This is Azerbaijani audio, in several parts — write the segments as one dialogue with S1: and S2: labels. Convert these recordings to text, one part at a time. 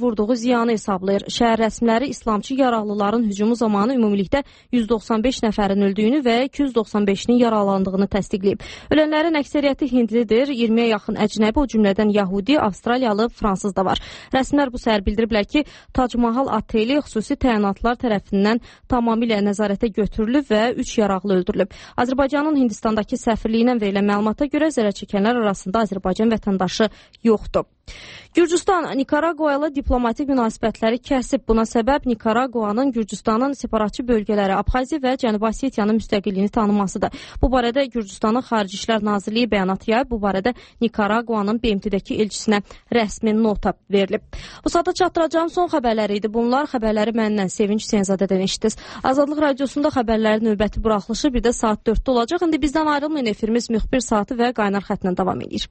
S1: vurduğu ziyanı hesablayır. Şəhər rəsmiləri islamçı yaraqlıların hücumu zamanı ümumilikdə 195 nəfərin öldüyünü və 295-nin yaralandığını təsdiqləyib. Ölənlərin əksəriyyəti hindlidir, 20-yə yaxın əcnəbi, o cümlədən yahudi, avstraliyalı, fransız da var. Rəsmilər bu səhər bildiriblər ki, Tac Mahal oteli xüsusi təyinatlar tərəfindən tamamilə nəzarətə götürülüb və 3 yaraqlı öldürülüb. Azərbaycanın Hindistandakı səfirliyindən verilən məlumata görə zərər çəkənlər arasında Azərbaycan vətəndaşı yoxdur. Gürcüstan Nikaragua ilə diplomatik münasibətləri kəsib. Buna səbəb Nikaraguanın Gürcüstanın separatçı bölgələri Abxaziya və Cənubi Osetiyanın müstəqilliyini tanımasıdır. Bu barədə Gürcüstanın Xarici İşlər Nazirliyi bəyanat yayıb. Bu barədə Nikaraguanın BMT-dəki elçisinə rəsmi nota verilib. Bu saata çatdıracağım son xəbərləri idi. Bunlar xəbərləri məndən Sevinç Hüseynzadədən eşitdiniz. Azadlıq Radiosunda xəbərlərin növbəti buraxılışı bir də saat 4-də olacaq. İndi bizdən ayrılmayın, efirimiz müxbir saatı və qaynar xətlə davam edir.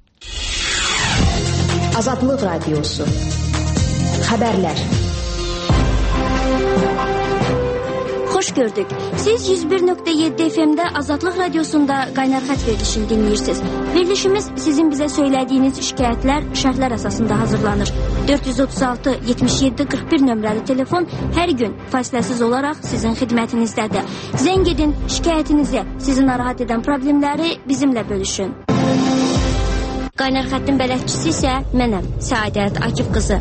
S2: Azadlıq Radiosu. Xəbərlər. Xoş gördük. Siz 101.7 FM-də Azadlıq Radiosunda qaynar xət verilişini dinləyirsiniz. Verilişimiz sizin bizə söylədiyiniz şikayətlər, şərhlər əsasında hazırlanır. 436-77-41 nömrəli telefon hər gün fasiləsiz olaraq sizin xidmətinizdədir. Zəng edin, şikayətinizi, sizi narahat edən problemləri bizimlə bölüşün. Qaynar xəttin bələdçisi isə mənəm, Səadət Akif qızı.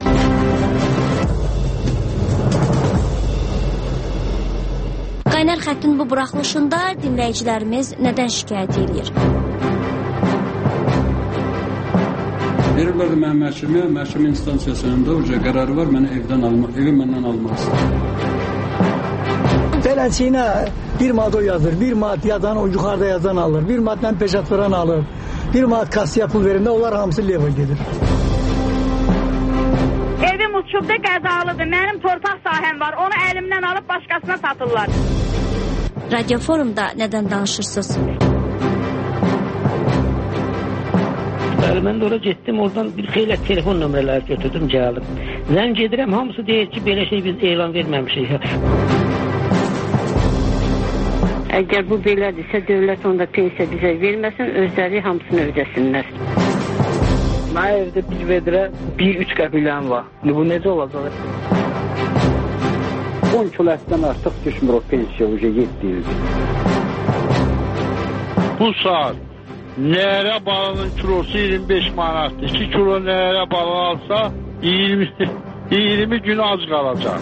S2: Qaynar xəttin bu buraxılışında dinləyicilərimiz nədən şikayət edir?
S3: Verirlərdi mənim məhkəmə instansiyasında uca qərarı var, evim məndən almaq istəyir.
S4: Beləciyinə bir madde yazır, bir madde yazan o yuxarıda yazan alır, bir madden peşat veren alır, bir madde kasiya pul verində onlar hamısı level gedir.
S5: Evim uçubda qəzalıdır, mənim torpaq sahəm var, onu əlimdən alıb başqasına satırlar.
S2: Radio Forumda nədən danışırsınız?
S6: Mən də ora getdim, oradan bir xeyli telefon nömrələri götürdüm, gəldim. Zəng edirəm, hamısı deyir ki, belə şey biz elan verməmişik.
S7: Əgər bu belədirsə, dövlət onda pensiya bizə verməsin, özləri hamısını ödəsinlər.
S8: Mən evdə bir vedrə 1-3 qəpiləm var. Bu necə olacaq?
S9: 10 kilodan artıq düşmür o pensiya, uca 7 ildir.
S10: Bu saat nəhərə balının kilosu 25 manatdır. 2 kilo nəhərə balı alsa 20 gün az qalacaq.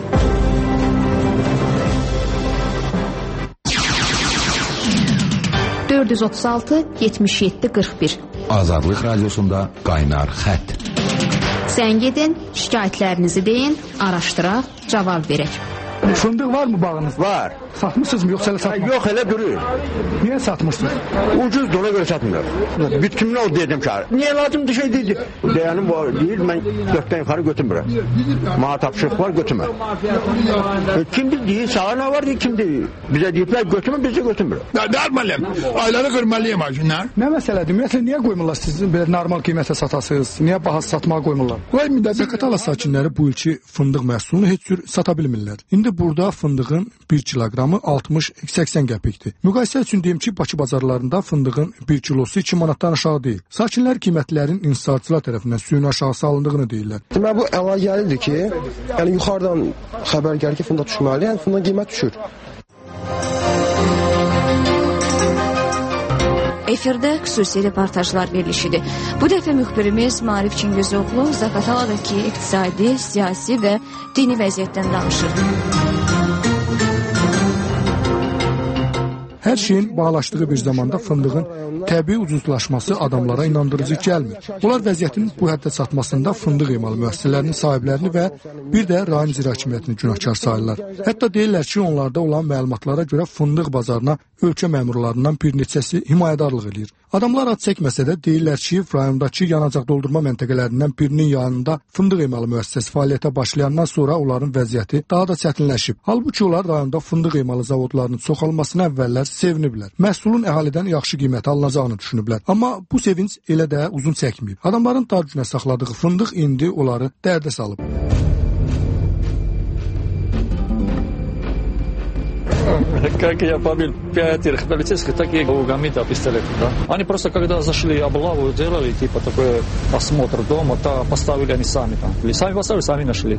S11: (436-77-41) Azadlıq Radiosunda qaynar xət.
S12: Zəng edin, şikayətlərinizi deyin, araşdıraq, cavab verək.
S4: Fındıq var mı bağınız?
S13: Var.
S4: Satmışsınız mı yoksa elə satmır?
S13: Yox, elə durur.
S4: Niye satmışsınız?
S13: Ucuz dola göre satmıyor. Bitkimle o dedim çağır. Niye lazım bir şey değil. Değerlim var değil, ben 4'ten yukarı götürmürüm. Bana tapşırık var, götürmür. Kim değil, sağa ne var diye kim değil. Bize deyipler götürmür, bize götürmür.
S14: Dermalıyım. Ayları kırmalıyım acınlar.
S4: Ne meseledir? Mesela niye koymurlar sizin böyle normal qiymətə satasınız? Niye bahası satmağa koymurlar?
S14: Qoymurlar. Zaqatala sakinləri bu ilki fındıq məhsulunu heç cür sata bilmirlər. İndi burada fındığın 1 kilogramı 60-80 qəpikdir. Müqayisə üçün deyim ki, Bakı bazarlarında fındığın 1 kilosu 2 manatdan aşağı deyil. Sakinlər qiymətlərin inhisarçılar tərəfindən suyun aşağı salındığını deyirlər.
S15: Demək bu əlaqəlidir ki, yəni yuxarıdan xəbər gəlir ki, fındıq düşməli, yəni fındığın qiymət düşür.
S2: Efirdə xüsusi reportajlar verilişidir. Bu dəfə müxbirimiz Maarif Çingizioğlu Zaqataladakı iqtisadi, siyasi və dini vəziyyətdən danışır.
S14: Hər şeyin bağlaşdığı bir zamanda fındığın təbii ucuzlaşması adamlara inandırıcı gəlmir. Onlar vəziyyətin bu həddə çatmasında fındıq emalı müəssisələrinin sahiblərini və bir də rayon icra hakimiyyətini günahkar sayırlar. Hətta deyirlər ki, onlarda olan məlumatlara görə fındıq bazarına ölkə məmurlarından bir neçəsi himayədarlıq edir. Adamlar ad çəkməsə də deyirlər ki, rayondakı yanacaq doldurma məntəqələrindən birinin yanında fındıq emalı müəssisəsi fəaliyyətə başlayandan sonra onların vəziyyəti daha da çətinləşib. Halbuki onlar rayonda fındıq emalı zavodlarının çoxalmasına əvvəllər seviniblər. Məhsulun əhalidən yaxşı qiymətə alınacağını düşünüblər. Amma bu sevinç elə də uzun çəkməyib. Adamların dar günə saxladığı fındıq indi onları dərdə salıb.
S16: Как я побил 5 полицейских, так и у Гамида пистолетом, да. Они просто, когда зашли облаву, делали, типа, такой осмотр дома, то поставили они сами там. Или сами поставили, сами нашли.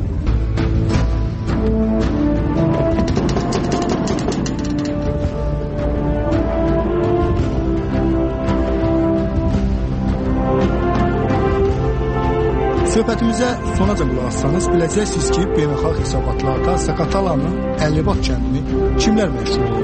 S14: Söhbətimizə sonacan qulaq assanız, biləcəksiniz ki, beynəlxalq hesabatlarda Zaqatalanın 50 Bat kəndini kimlər məşğul edir?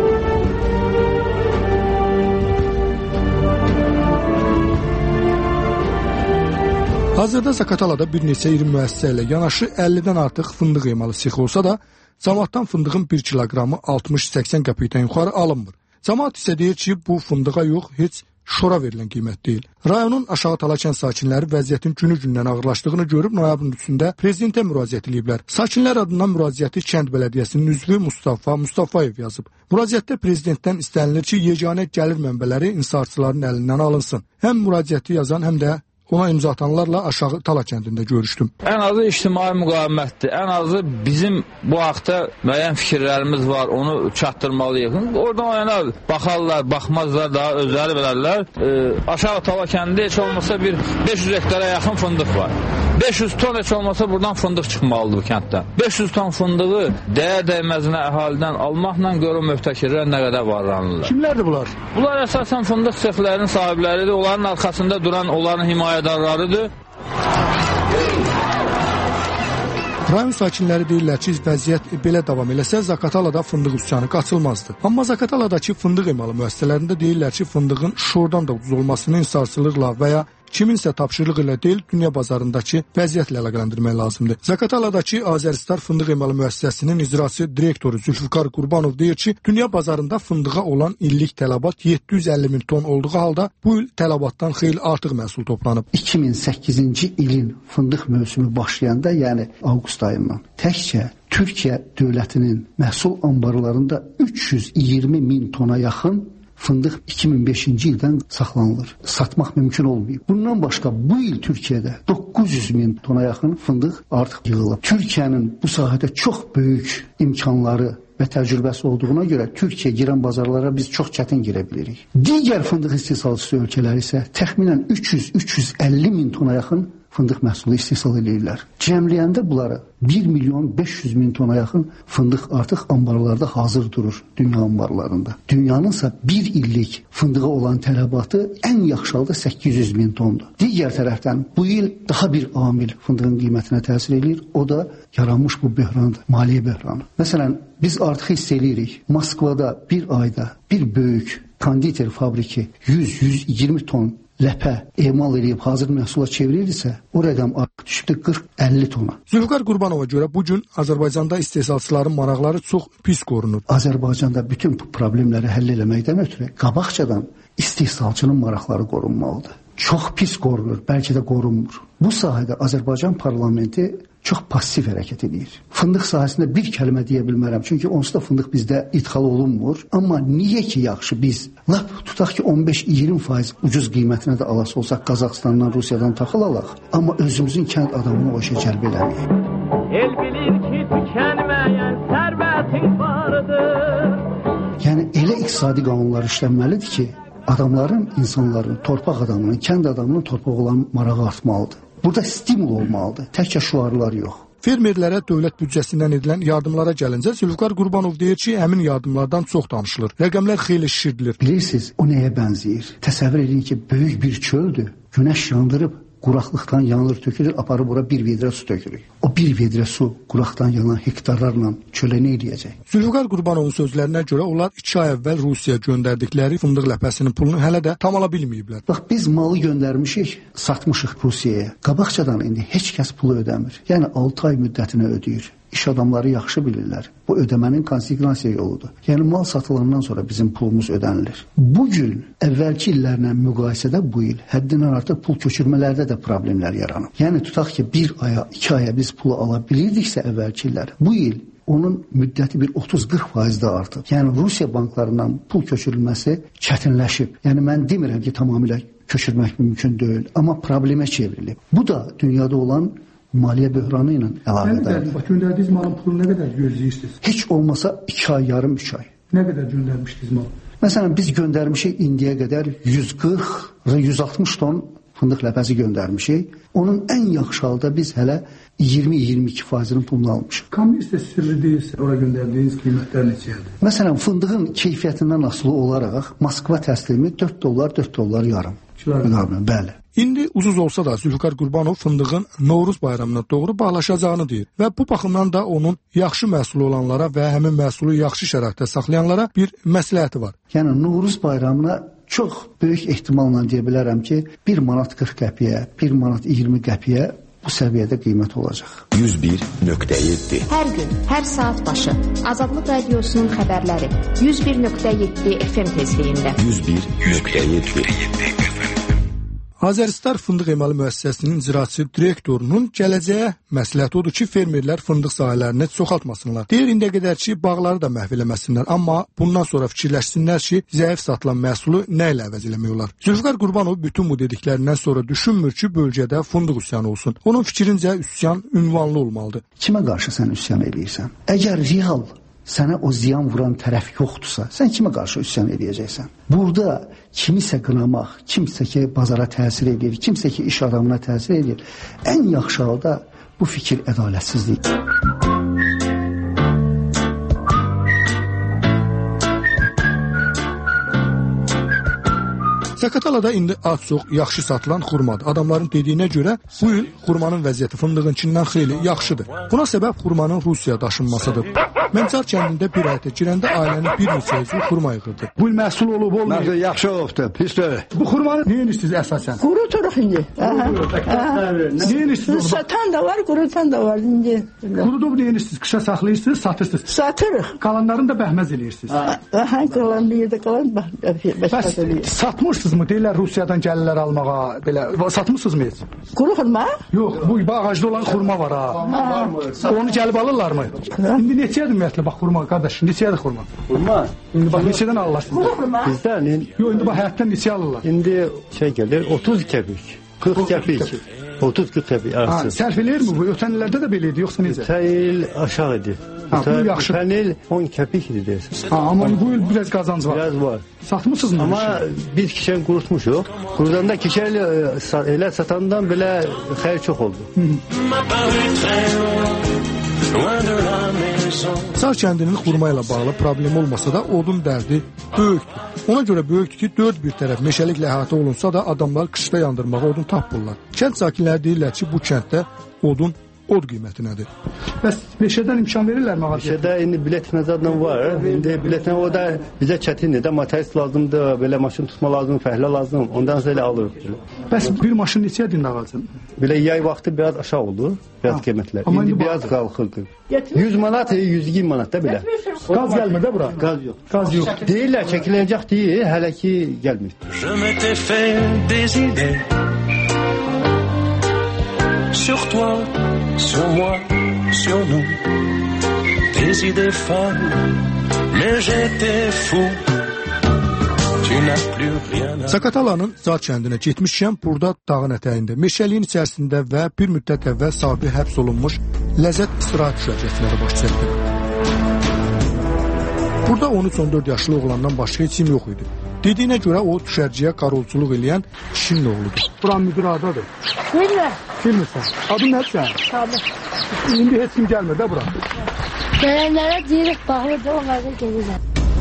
S14: Hazırda Zaqatalada bir neçə iri müəssisə ilə yanaşı 50-dən artıq fındıq emalı sexi olsa da, camaatdan fındığın 1 kiloqramı 60-80 qəpikdən yuxarı alınmır. Camaat isə deyir ki, bu fındığa yox, heç şora verilən qiymət deyil. Rayonun Aşağı Talakən sakinləri vəziyyətin günü-gündən ağırlaşdığını görüb noyabrın 3-də prezidentə müraciət ediblər. Sakinlər adından müraciəti kənd bələdiyyəsinin üzvü Mustafa Mustafayev yazıb. Müraciətdə prezidentdən istənilir ki, yeganə gəlir mənbələri inhisarçıların əlindən alınsın. Həm müraciəti yazan, həm də ona imza atanlarla Aşağı Talakəndində görüşdüm.
S17: Ən azı ictimai müqavimətdir. Ən azı bizim bu haqda müəyyən fikirlərimiz var, onu çatdırmalıyıq. Oradan o yana baxarlar, baxmazlar, daha özləri bilərlər. Aşağı Talakəndə heç olmasa bir 500 hektara yaxın fındıq var. 500 ton heç olmasa buradan fındıq çıxmalıdır bu kənddən. 500 ton fındığı dəyə-dəyməzinə əhalidən almaqla görə möhtəkirlər nə qədər varlanırlar.
S14: Kimlərdir bunlar?
S17: Bunlar əsasən fındıq sexlərinin sahibləridir. Onların arxasında duran onların himayədarlarıdır.
S14: Rayon sakinləri deyirlər ki, vəziyyət belə davam eləsə, Zaqatalada fındıq üsyanı qaçılmazdı. Amma Zaqataladakı fındıq emalı müəssisələrində deyirlər ki, fındığın şordan da ucuz olmasını inhisarçılıqla və ya kiminsə tapşırığı ilə deyil, dünya bazarındakı vəziyyətlə əlaqələndirmək lazımdır. Zaqataladakı Azəristar fındıq emalı müəssisəsinin icraçı direktoru Zülfikar Qurbanov deyir ki, dünya bazarında fındığa olan illik tələbat 750 min ton olduğu halda bu il tələbatdan xeyli artıq məhsul toplanıb.
S18: 2008-ci ilin fındıq mövsümü başlayanda, yəni avqust ayından təkcə Türkiyə dövlətinin məhsul anbarlarında 320 min tona yaxın fındıq 2005-ci ildən saxlanılır. Satmaq mümkün olmayıb. Bundan başqa bu il Türkiyədə 900 min tona yaxın fındıq artıq yığılıb. Türkiyənin bu sahədə çox böyük imkanları və təcrübəsi olduğuna görə Türkiyə girən bazarlara biz çox çətin girə bilirik. Digər fındıq istehsalçısı ölkələri isə təxminən 300-350 min tona yaxın fındıq məhsulu istehsal edirlər. Cəmləyəndə bunları 1 milyon 500 min tona yaxın fındıq artıq ambarlarda hazır durur, dünya ambarlarında. Dünyanınsa bir illik fındığa olan tələbatı ən yaxşı halda 800 min tondur. Digər tərəfdən bu il daha bir amil fındığın qiymətinə təsir edir, o da yaranmış bu böhrandır, maliyyə böhranı. Məsələn, biz artıq hiss edirik, Moskvada bir ayda bir böyük konditer fabriki 100-120 ton ləpə emal edib hazır məhsula çevirirsə, o rəqəm artıq düşübdür 40-50 tona.
S14: Zülfikar Qurbanova görə bugün Azərbaycanda istehsalçıların maraqları çox pis qorunur.
S18: Azərbaycanda bütün bu problemləri həll eləməkdən ötürü qabaqcadan istehsalçının maraqları qorunmalıdır. Çox pis qorunur, bəlkə də qorunmur. Bu sahədə Azərbaycan parlamenti çox passiv hərəkət edir. Fındıq sahəsində bir kəlmə deyə bilmərəm, çünki onsuz da fındıq bizdə idxal olunmur. Amma niyə ki yaxşı biz, lap tutaq ki 15-20% ucuz qiymətinə də alası olsaq Qazaxıstandan, Rusiyadan taxıl alaq, amma özümüzün kənd adamını o işə cəlb eləməyik. El bilir ki tükənməyən sərvətin vardır. Yəni elə iqtisadi qanunlar işlənməlidir ki, adamların, insanların, torpaq adamının, kənd adamının torpaq olan marağı artmalıdır. Burada stimul olmalıdır, təkcə şüarlar yox.
S14: Fermerlərə dövlət büdcəsindən edilən yardımlara gəlincə Zülfikar Qurbanov deyir ki, həmin yardımlardan çox danışılır. Rəqəmlər xeyli şişirdilir.
S18: Bilirsiniz, o nəyə bənzəyir? Təsəvvür edin ki, böyük bir çöldür, günəş yandırıb, quraqlıqdan yanır, tökülür, aparıb ora bir vedrə su tökülür. O bir vedrə su quraqdan yanan hektarlarla çölə nə edəcək?
S14: Zülfikar Qurbanovun sözlərinə görə onlar 2 ay əvvəl Rusiyaya göndərdikləri fındıq ləpəsinin pulunu hələ də tam ala bilməyiblər.
S18: Bax, biz malı göndərmişik, satmışıq Rusiyaya. Qabaqcadan indi heç kəs pulu ödəmir. Yəni 6 ay müddətinə ödəyir. İş adamları yaxşı bilirlər. Bu ödəmənin konsiqnasiya yoludur. Yəni mal satılandan sonra bizim pulumuz ödənilir. Bugün əvvəlki illərlə müqayisədə bu il həddindən artıq pul köçürmələrdə də problemlər yaranıb. Yəni tutaq ki 1 aya, 2 aya biz pulu ala bilirdiksə əvvəlki illər, bu il onun müddəti bir 30-40% də artıb. Yəni Rusiya banklarından pul köçürülməsi çətinləşib. Yəni mən demirəm ki tamamilə köçürmək mümkün deyil, amma problemə çevrilib. Bu da dünyada olan maliyyə böhranı ilə əlaqədardır.
S14: Göndərdiyiniz malın pulunu nə qədər gözləyirsiniz?
S18: Heç olmasa 2 ay, yarım 3 ay.
S14: Nə qədər göndərmişdiniz mal?
S18: Məsələn, biz göndərmişik indiyə qədər 140-160 ton fındıq ləpəsi göndərmişik. Onun ən yaxşı halda biz hələ 20-22%-nin pulunu almışıq.
S14: Kommersiya sirri deyilsə, ora göndərdiyiniz qiymətlər neçədir?
S18: Məsələn, fındığın keyfiyyətindən asılı olaraq Moskva təslimi $4 yarım. Bəli.
S14: İndi ucuz olsa da Zülfikar Qurbanov fındığın Novruz bayramına doğru bağlaşacağını deyir və bu baxımdan da onun yaxşı məhsulu olanlara və həmin məhsulu yaxşı şəraitdə saxlayanlara bir məsləhəti var.
S18: Yəni Novruz bayramına çox böyük ehtimalla deyə bilərəm ki, 1 manat 40 qəpiyə, 1 manat 20 qəpiyə bu səviyyədə qiymət olacaq.
S11: 101.7
S12: Hər gün, hər saat başı Azadlıq Radiosunun xəbərləri 101.7 FM tezliyində.
S11: 101.7
S14: Azəristar Fındıq Emalı Müəssisəsinin icraçı direktorunun gələcəyə məsləhəti odur ki, fermerlər fındıq sahələrini çoxaltmasınlar. Deyir, indiyə qədər ki, bağları da məhv eləməsinlər, amma bundan sonra fikirləşsinlər ki, zəif satılan məhsulu nə ilə əvəz eləmək olar. Zülfikar Qurbanov bütün bu dediklərindən sonra düşünmür ki, bölgədə fındıq üsyanı olsun. Onun fikrincə üsyan ünvanlı olmalıdır.
S18: Kimə qarşı sən üsyan edirsən? Əgər real sənə o ziyan vuran tərəf yoxdursa, sən kimə qarşı üsyan edəcəksən? Burada kimisə qınamaq, kimsə ki bazara təsir edir, kimsə ki iş adamına təsir edir. Ən yaxşı halda bu fikir ədalətsizlikdir.
S14: Zaqatalada indi az çox yaxşı satılan xurmadır. Adamların dediyinə görə bu il xurmanın vəziyyəti fındığınkindən xeyli yaxşıdır. Buna səbəb xurmanın Rusiyaya daşınmasıdır. Məncar kəndində bir həyətə girəndə ailənin bir neçə üzvü xurma yığırdı. Bu il məhsul olub, olmayıb.
S13: Yaxşı olubdu, pisdir.
S14: Bu xurmanı nə edirsiniz əsasən?
S19: Quruturuq indi.
S14: Nə edirsiniz?
S19: Satan da var, qurutan da var indi.
S14: Qurudub nə edirsiniz? Qışa saxlayırsınız, satırsınız.
S19: Satırıq.
S14: Qalanlarını da bəhməz eləyirsiniz.
S19: Qalan bir yerdə qalan bəhməz eləyir.
S14: Satmırsınızmı? Deyirlər Rusiyadan gəlirlər almağa, belə satmırsınızmı heç?
S19: Quru xurma?
S14: Yox, bu ağacda olan xurma var ha. Onu gəlib alırlarmı? İndi neçədir ümumiyyətlə bax xurma qardaş? Neçədir xurma?
S9: Xurma?
S14: İndi bax neçədən alırlar?
S9: Bizdən
S14: yox, indi bax həyatdan neçə alırlar?
S9: İndi gəlir 30 qəpik, 40 qəpik. 30-40 qəpik arası.
S14: Sərf eləyirmi bu? Ötən illərdə də belə idi, yoxsa necə?
S9: Ötən il aşağı idi.
S14: Bu yaxşı.
S9: Ötən il 10 qəpik idi deyəsən.
S14: Amma bu il biraz qazanc var.
S9: Biraz var.
S14: Satmısınızmı?
S9: Amma biz kişən qurutmuşuq. Qurudanda kişən elə satandan belə xeyir çox oldu.
S14: Sar kəndinin xurma ilə bağlı problem olmasa da odun dərdi böyükdür. Ona görə böyükdür ki, 4 bir tərəf meşəliklə əhatə olunsa da adamlar qışda yandırmağa odun tapmırlar. Kənd sakinləri deyirlər ki, bu kənddə odun od qiymətinədir. Bəs meşədən imkan verirlər mi ağacı?
S9: Meşədə indi bilet məzadla var. İndi biletlə o da bizə çətindir də, material lazımdır, belə maşın tutma lazım, fəhlə lazım. Ondan sonra alırıq.
S14: Bəs bir maşın neçədir indi ağacın?
S9: Belə yay vaxtı biraz aşağı oldu, biraz qiymətlər. İndi biraz qalxır. 100 manat, 120 manat da belə.
S14: Qaz gəlmir də bura?
S9: Qaz yox.
S14: Qaz yox.
S9: Deyirlər, çəkiləcək deyil, hələ ki gəlmir.
S20: Je m'étais fait des idées sur toi, sur moi, sur nous, des idées folles, mais j'étais fou.
S14: Zaqatalanın Zar kəndinə getmişkən burada dağın ətəyində, meşəliyin içərisində və bir müddət əvvəl sahibi həbs olunmuş Ləzzət istirahət düşərgəsinə də baş çəkdim. Burada 13-14 yaşlı oğlandan başqa heç kim yox idi. Dediyinə görə o düşərgəyə qarolçuluq eləyən kişinin oğludur. Buranın müdiri adadır. Bilmirsən. Adın nədir sən?
S19: Sabir.
S14: İndi heç kim gəlmir də bura.
S19: Gələnlərə deyirik, bağlıdır, onlar da gəlirlər.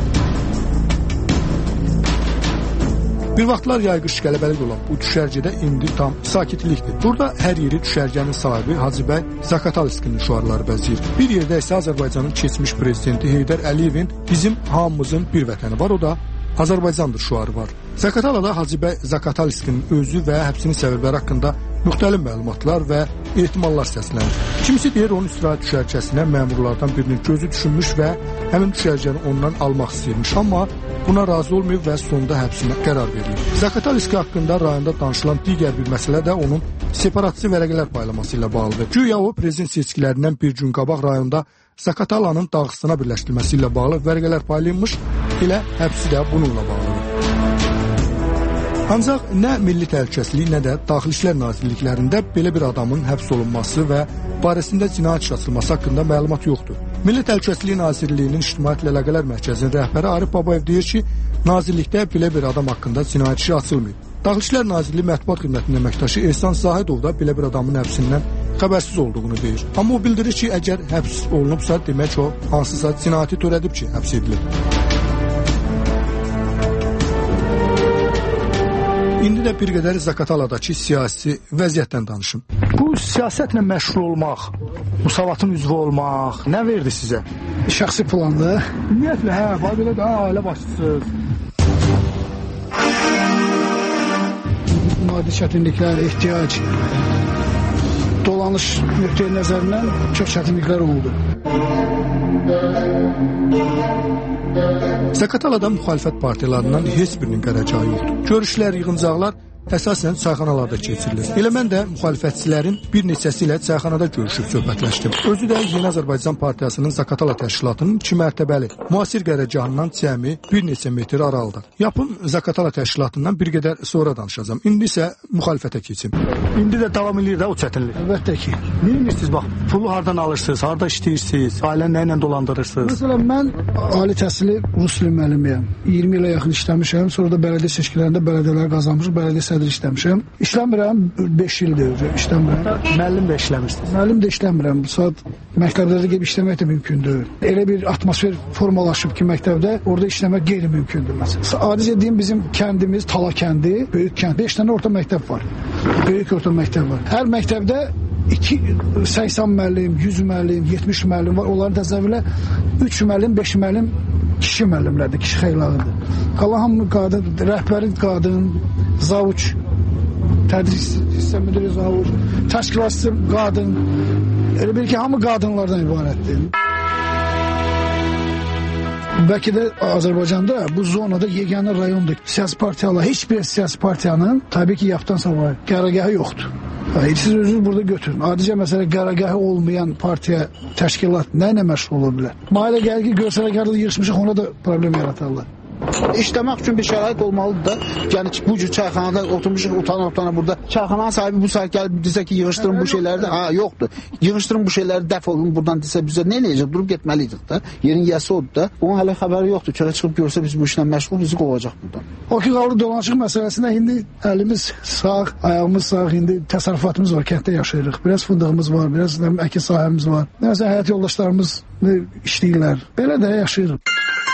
S14: Bir vaxtlar yayqış qələbəlik olan bu düşərgədə indi tam sakitlikdir. Burada hər yeri düşərgənin sahibi Hacıbəy Zaqatalskinin şüarları bəzəyir. Bir yerdə isə Azərbaycanın keçmiş prezidenti Heydər Əliyevin bizim hamımızın bir vətəni var, o da Azərbaycandır şüarı var. Zaqatalada Hacıbəy Zaqatalskinin özü və həbsinin səbəbləri haqqında müxtəlif məlumatlar və ehtimallar səslənir. Kimisi deyir, onun istirahət düşərgəsinə məmurlardan birinin gözü düşünmüş və həmin düşərgəni ondan almaq istəyirmiş, amma buna razı olmayıb və sonunda həbsinə qərar verilib. Zaqatalski haqqında rayonda danışılan digər bir məsələ də onun separatçı vərəqələr paylaması ilə bağlıdır. Güya o, prezident seçkilərindən bir gün qabaq rayonda Zaqatalanın Dağıstana birləşdirilməsi ilə bağlı vərəqələr paylanmış, elə həbsi də bununla bağlıdır. Ancaq nə Milli Təhlükəsizlik, nə də Daxili İşlər Nazirliklərində belə bir adamın həbs olunması və barəsində cinayət işi açılması haqqında məlumat yoxdur. Milli Təhlükəsizlik Nazirliyinin İctimaiyyətlə Əlaqələr Mərkəzinin rəhbəri Arif Babayev deyir ki, nazirlikdə belə bir adam haqqında cinayət işi açılmayıb. Daxili İşlər Nazirliyi Mətbuat Xidmətinin əməkdaşı Ehsan Zahidov da belə bir adamın həbsindən xəbərsiz olduğunu deyir. Amma o bildirir ki, əgər həbs olunubsa, demək o hansısa cinayəti törədib ki, həbs edilib. İndi də bir qədər Zaqataladakı siyasi vəziyyətdən danışım. Bu siyasətlə məşğul olmaq, Müsavatın üzvü olmaq nə verdi sizə?
S4: Şəxsi plandır.
S14: Ümumiyyətlə, var belə də ailə başçısınız.
S4: Maddi çətinliklər, ehtiyac, dolanış nöqteyi nəzərindən çox çətinliklər oldu.
S14: Zaqatalada müxalifət partiyalarından heç birinin qərəcağı yoxdur. Görüşlər, yığıncaqlar əsasən çayxanalarda keçirilir. Elə mən də müxalifətçilərin bir neçəsi ilə çayxanada görüşüb söhbətləşdim. Özü də Yeni Azərbaycan Partiyasının Zaqatala təşkilatının 2 mərtəbəli müasir qərəgahından cəmi bir neçə metr aralıda. Yapın Zaqatala təşkilatından bir qədər sonra danışacağam. İndi isə müxalifətə keçim. İndi də davam edir də o çətinlik.
S4: Əlbəttə ki.
S14: Bilirsiniz, bax, pulu hardan alırsınız, harda işləyirsiniz, ailəni nə ilə dolandırırsınız?
S4: Məsələn, mən ali təhsili rus dili müəllimiyəm. 20 ilə yaxın işləmişəm. Sonra da bələdiyyə seçkilərində bələdiyyələr qazanmışıq. Bələdiyyə sədri işləmişəm. İşləmirəm 5 ildir işləmirəm.
S14: Müəllim də işləmirsiniz.
S4: Müəllim də işləmirəm. Bu saat məktəblərdə gəlib işləmək də mümkündür. Elə bir atmosfer formalaşıb ki, məktəbdə orada işləmək qeyri-mümkündür. Məsələn, adicə deyim, bizim kəndimiz Tala kəndi, böyük kənd. 5 dənə orta məktəb var. Böyük orta məktəb var. Hər məktəbdə 80 müəllim, 100 müəllim, 70 müəllim var. Onların təsəvvürlə 3 müəllim, 5 müəllim kişi müəllimlərdir, kişi xeylağıdır. Qalan hamı qadın, rəhbəri qadın, zavuç, tədris hissə müdürü zavuç, təşkilatçısı qadın. Elə bil ki, hamı qadınlardan ibarətdir. Bəlkə də Azərbaycanda bu zonada yeganə rayondur. Siyasi partiyalar, heç bir siyasi partiyanın təbii ki, yapdan savayı qərargahı yoxdur. Siz özünüz burada götürün. Adicə məsələ qərargahı olmayan partiya, təşkilat nə ilə məşğul ola bilər? Mailə gəlir ki, görsələ qarlı yığışmışıq, ona da problem yaratarlar.
S21: İşləmək üçün bir şərait olmalıdır da. Yəni ki, bu cür çayxanada oturmuşuq, utana burada. Çayxananın sahibi bu saat gəlib desə ki, yığışdırın bu şeyləri də. Yoxdur. Yığışdırın bu şeyləri, dəf olun buradan desə bizə nə eləyəcək? Durub getməliydik da. Yerin yəsi odur da. Onun hələ xəbəri yoxdur. Çölə çıxıb görsə biz bu işlə məşğul, bizi qovacaq buradan.
S4: O ki, qalır dolanışıq məsələsində indi əlimiz sağ, ayağımız sağ, indi təsərrüfatımız var, kənddə yaşayırıq. Biraz fındığımız var, biraz əkin sahəmiz var. Nəsə həyat yoldaşlarımız işləyirlər. Belə də yaşayırıq.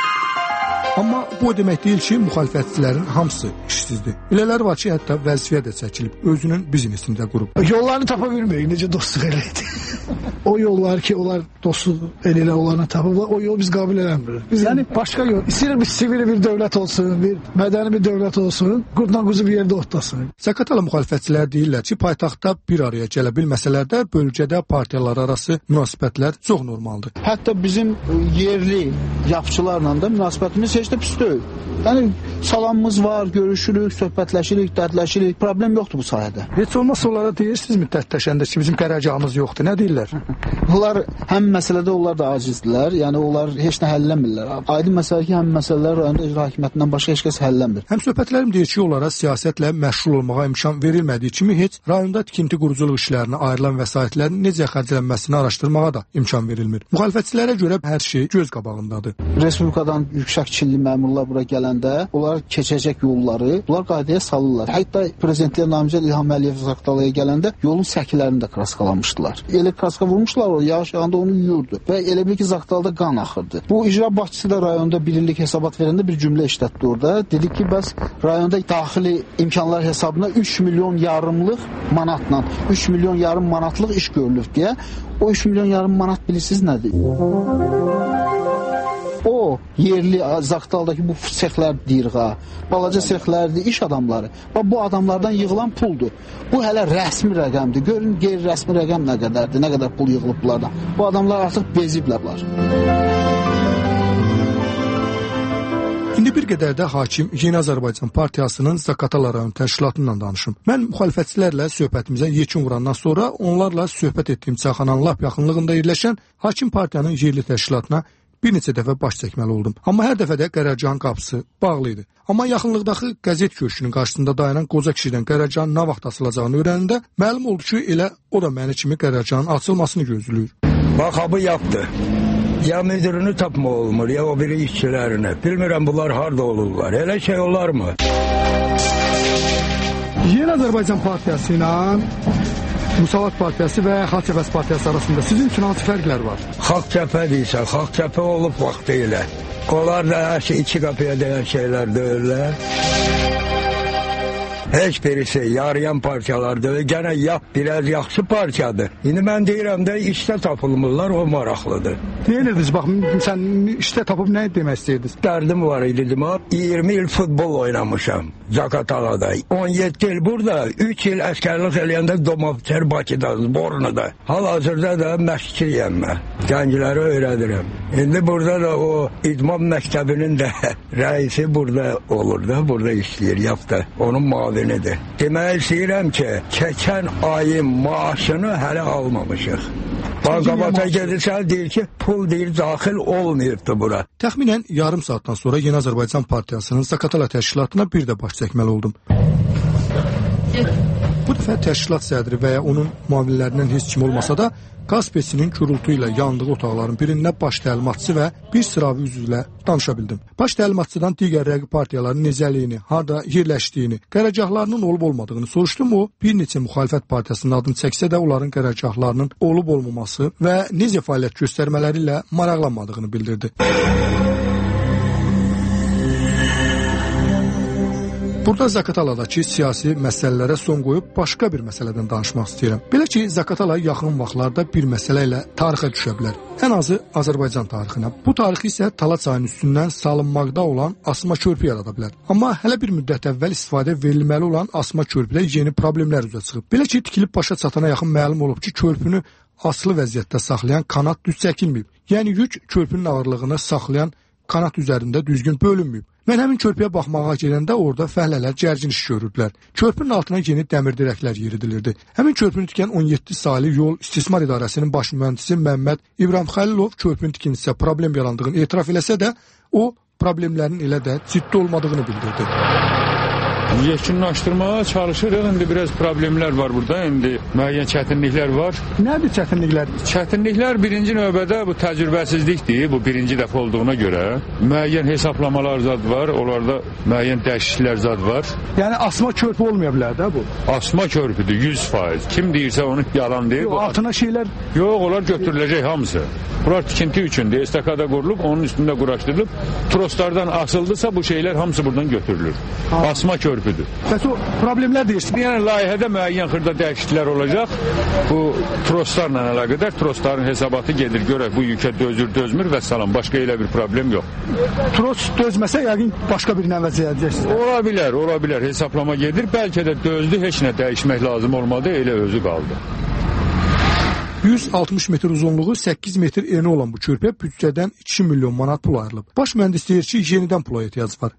S14: Amma bu demək deyil ki, müxalifətçilərin hamısı işsizdir. Elələri var ki, hətta vəzifəyə də çəkilib, özünün biznesində qurub.
S4: Yollarını tapa bilmirik, necə dostluq eləydi. O yollar ki, onlar dostluq eləyirlər, onlarını tapıblar, o yolu biz qabil eləmirik. Biz yəni başqa yol, istəyir bir sivil bir dövlət olsun, bir mədəni bir dövlət olsun, qurdan quzu bir yerdə otlasın.
S14: Zaqatala müxalifətçilər deyirlər ki, paytaxtda bir araya gələ bilməsələr də bölgədə partiyalar arası münasibətlər çox normaldır.
S21: Hətta bizim yerli yapçılarla da münasibətimiz heç də pis deyil. Yəni salamımız var, görüşürük, söhbətləşirik, dərdləşirik. Problem yoxdur bu sahədə.
S14: Heç olmazsa onlara deyirsinizmi dərdləşəndə ki, bizim qərargahımız yoxdur? Nə deyirlər?
S21: Onlar həm məsələdə onlar da acizdirlər. Yəni onlar heç nə həlləmirlər. Aydın məsələ ki, həm məsələlər rayonda icra hakimiyyətindən başqa heç kəs həlləmir.
S14: Həm söhbətlərim deyir ki, onlara siyasətlə məşğul olmağa imkan verilmədiyi kimi heç rayonda tikinti quruculuq işlərinə ayrılan vəsaitlərin necə xərclənməsini araşdırmağa da imkan verilmir. Müxalifətçilərə görə hər şey göz qabağındadır.
S21: Respublikadan yüksək çinli məmurlar bura gələndə onlar keçəcək yolları bunlar qaydaya salırlar. Hətta prezidentliyə namizəd İlham Əliyev Zaqatalaya gələndə yolun səkilərini də kraskalamışdılar. Elə kraska vurmuşdular, o yağış yağanda onu yuyurdu və elə bil ki, Zaqatalada qan axırdı. Bu icra başçısı da rayonda bir illik hesabat verəndə bir cümlə işlətdi orada. Dedi ki, bəs rayonda daxili imkanlar hesabına 3 milyon yarımlıq manatla 3 milyon yarım manatlıq iş görülür deyə. O 3 milyon yarım manat bilirsiniz nədir? O yerli Zaqataldakı bu sexlər deyirik ha, balaca sexlərdir, iş adamları. Bu adamlardan yığılan puldur. Bu hələ rəsmi rəqəmdir. Görün qeyri-rəsmi rəqəm nə qədərdir, nə qədər pul yığılıb bunlardan. Bu adamlar artıq beziblər.
S14: İndi bir qədər də hakim Yeni Azərbaycan Partiyasının Zaqatala rayon təşkilatından danışım. Mən müxalifətçilərlə söhbətimizə yekun vurandan sonra onlarla söhbət etdiyim çayxananın lap yaxınlığında yerləşən hakim partiyanın yerli təşkilatına bir neçə dəfə baş çəkməli oldum. Amma hər dəfə də qərargahın qapısı bağlı idi. Amma yaxınlıqdakı qəzet köşkünün qarşısında dayanan qoca kişidən qərargahın nə vaxt açılacağını öyrənəndə məlum oldu ki, elə o da məni kimi qərargahın açılmasını gözləyir.
S1: Bax, bu yapdı. Ya müdürünü tapma olmur, ya o biri işçilərini. Bilmirəm bunlar harda olurlar. Elə şey olar mı?
S14: Yeni Azərbaycan Partiyası ilə Müsavat Partiyası və Xalq Cəbhəsi Partiyası arasında sizin üçün hansı fərqlər var?
S1: Xalq Cəbhə deyirsə, Xalq Cəbhə olub vaxtı ilə. Onlar da hər şey iki qapıya deyən şeylər deyirlər. Heç birisi yarayan partiyalardır. Gənə biraz yaxşı partiyadır. İndi mən deyirəm də işdə tapılmırlar, o maraqlıdır.
S14: Deyirdiniz, bax, sən işdə tapıb nə demək istəyirdiniz?
S1: Dərdim var idi, 20 il futbol oynamışam Zaqatalada. 17 il burada, 3 il əskərlik eləyəndə Domavçer Bakıda, Bornuda. Hal-hazırda da məşqçiyəm mən. Gəncləri öyrədirəm. İndi burada da o idman məktəbinin də rəisi burada olur da, burada işləyir, yapdı. Onun mavinidir. Demək istəyirəm ki, keçən ayın maaşını hələ almamışıq. Bankabata gedirsən, deyir ki, pul deyir, daxil olmayıbdı bura.
S14: Təxminən yarım saatdan sonra Yeni Azərbaycan Partiyasının Zaqatala təşkilatına bir də baş çəkməli oldum. Bu dəfə təşkilat sədri və ya onun müavinlərindən heç kim olmasa da Qaspesinin gürültü ilə yandığı otaqların birində baş təlimatçısı və bir sıravi üzvü ilə danışa bildim. Baş təlimatçıdan digər rəqib partiyaların necəliyini, harda yerləşdiyini, qərargahlarının olub-olmadığını soruşdum. O, bir neçə müxalifət partiyasının adını çəksə də onların qərargahlarının olub-olmaması və necə fəaliyyət göstərmələri ilə maraqlanmadığını bildirdi. Burada Zaqataladakı siyasi məsələlərə son qoyub başqa bir məsələdən danışmaq istəyirəm. Belə ki, Zaqatala yaxın vaxtlarda bir məsələ ilə tarixə düşə bilər. Ən azı Azərbaycan tarixinə. Bu tarix isə Tala çayının üstündən salınmaqda olan asma körpü yarada bilər. Amma hələ bir müddət əvvəl istifadə verilməli olan asma körpüdə yeni problemlər üzə çıxıb. Belə ki, tikilib başa çatana yaxın məlum olub ki, körpünü asılı vəziyyətdə saxlayan kanat düz çəkilməyib. Yəni yük körpünün ağırlığını saxlayan kanat üzərində düzgün bölünməyib. Mən həmin körpüyə baxmağa gedəndə orada fəhlələr gərgin iş görürdülər. Körpünün altına yeni dəmir dirəklər yeridilirdi. Həmin körpünü tikən 17 saylı yol istismar idarəsinin baş mühəndisi Məmməd İbrahim Xəlilov körpünün tikintisidə problem yarandığını etiraf eləsə də, o problemlərin elə də ciddi olmadığını bildirdi.
S17: Yekunlaşdırmağa çalışırıq. İndi biraz problemlər var burada. İndi müəyyən çətinliklər var.
S14: Nədir çətinliklər?
S17: Çətinliklər birinci növbədə bu təcrübəsizlikdir. Bu birinci dəfə olduğuna görə müəyyən hesablamalar zad var. Onlarda müəyyən dəyişikliklər zad var.
S14: Yəni asma körpü olmaya bilər də bu?
S17: Asma körpüdür 100%. Kim deyirsə onu yalan deyir.
S14: Yox, altına şeylər...
S17: Yox, onlar götürüləcək hamısı. Bunlar tikinti üçündür. Estakada qurulub, onun üstündə quraşdırılıb. Troslardan asıldısa bu şeylər hamısı buradan götürülür. Asma körpü.
S14: Bəs o problemlər deyirsin?
S17: Yəni layihədə müəyyən xırda dəyişikliklər olacaq. Bu troslarla əlaqədar trosların hesabatı gedir. Görək bu yükə dözür-dözmür və salam. Başqa elə bir problem yox.
S14: Tros dözməsə yəqin başqa bir nəvəcə edəcəksiniz.
S17: Ola bilər. Hesablama gedir. Bəlkə də dözdü, heç nə dəyişmək lazım olmadı. Elə özü qaldı.
S14: 160 metr uzunluğu, 8 metr eni olan bu körpüyə büdcədən 2 milyon manat pul ayrılıb. Baş mühəndis deyir ki, yenidən pula ehtiyac var.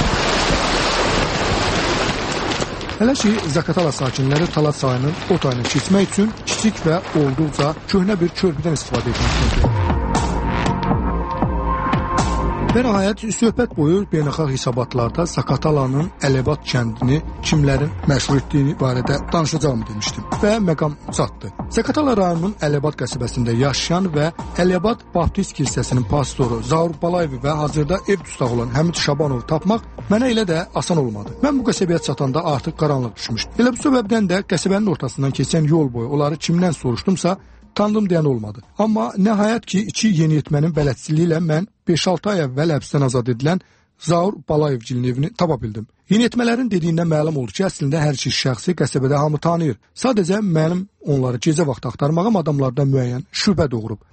S14: Hələ ki, Zaqatala sakinləri Tala çayının o tayını keçmək üçün kiçik və olduqca köhnə bir körpüdən istifadə etməkdədir. Və nəhayət, söhbət boyu beynəlxalq hesabatlarda Zaqatalanın Ələbat kəndini kimlərin məşğul etdiyini barədə danışacağımı demişdim və məqam çatdı. Zaqatala rayonunun Ələbat qəsəbəsində yaşayan və Ələbat Baptist kilsəsinin pastoru Zaur Balayev və hazırda ev dustaq olan Həmid Şabanovu tapmaq mənə elə də asan olmadı. Mən bu qəsəbəyə çatanda artıq qaranlıq düşmüşdü. Elə bu səbəbdən də qəsəbənin ortasından keçən yol boyu onları kimdən soruşdumsa, tanıdım deyən olmadı. Amma nəhayət ki, iki yeniyetmənin bələdçiliyi ilə mən 5-6 ay əvvəl həbsdən azad edilən Zaur Balayevgilin evini tapa bildim. Yeniyetmələrin dediyindən məlum oldu ki, əslində hər iki şəxsi qəsəbədə hamı tanıyır. Sadəcə mənim onları gecə vaxtı axtarmağım adamlardan müəyyən şübhə doğurub.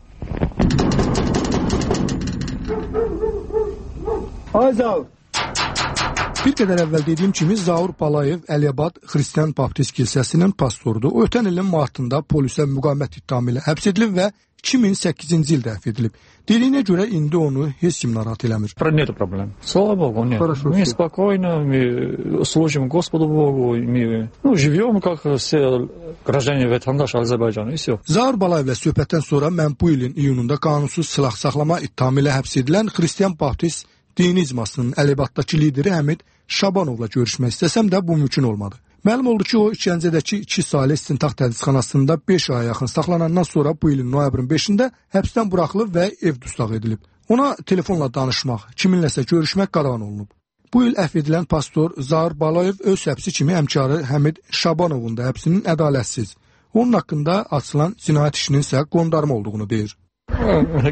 S1: Ay Zaur,
S14: Bir qədər əvvəl dediyim kimi Zaur Balayev Əliyabad Xristian Baptist kilsəsinin pastorudur. O ötən ilin martında polisə müqavimət ittihamı ilə həbs edilib və 2008-ci ildə əfv edilib. Dediyinə görə indi onu heç kim narahat eləmir.
S16: Нету проблем. Слава Богу, нет. Мы спокойно, мы служим Господу Богу, мы живем как все граждане vətəndaş Azərbaycanı, и все.
S14: Zaur Balayevlə söhbətdən sonra mən bu ilin iyununda qanunsuz silah saxlama ittihamı ilə həbs edilən Xristian Baptist dini icmasının Əliyabaddakı lideri Həmid Şabanovla görüşmək istəsəm də bu mümkün olmadı. Məlum oldu ki, o Gəncədəki 2 saylı istintaq tədqiqatxanasında 5 aya yaxın saxlanandan sonra bu ilin noyabrın 5-də həbsdən buraxılıb və ev dustaq edilib. Ona telefonla danışmaq, kiminləsə görüşmək qadağan olunub. Bu il əfv edilən pastor Zaur Balayev öz həbsi kimi həmkarı Həmid Şabanovun da həbsinin ədalətsiz, onun haqqında açılan cinayət işinin isə qondarma olduğunu deyir.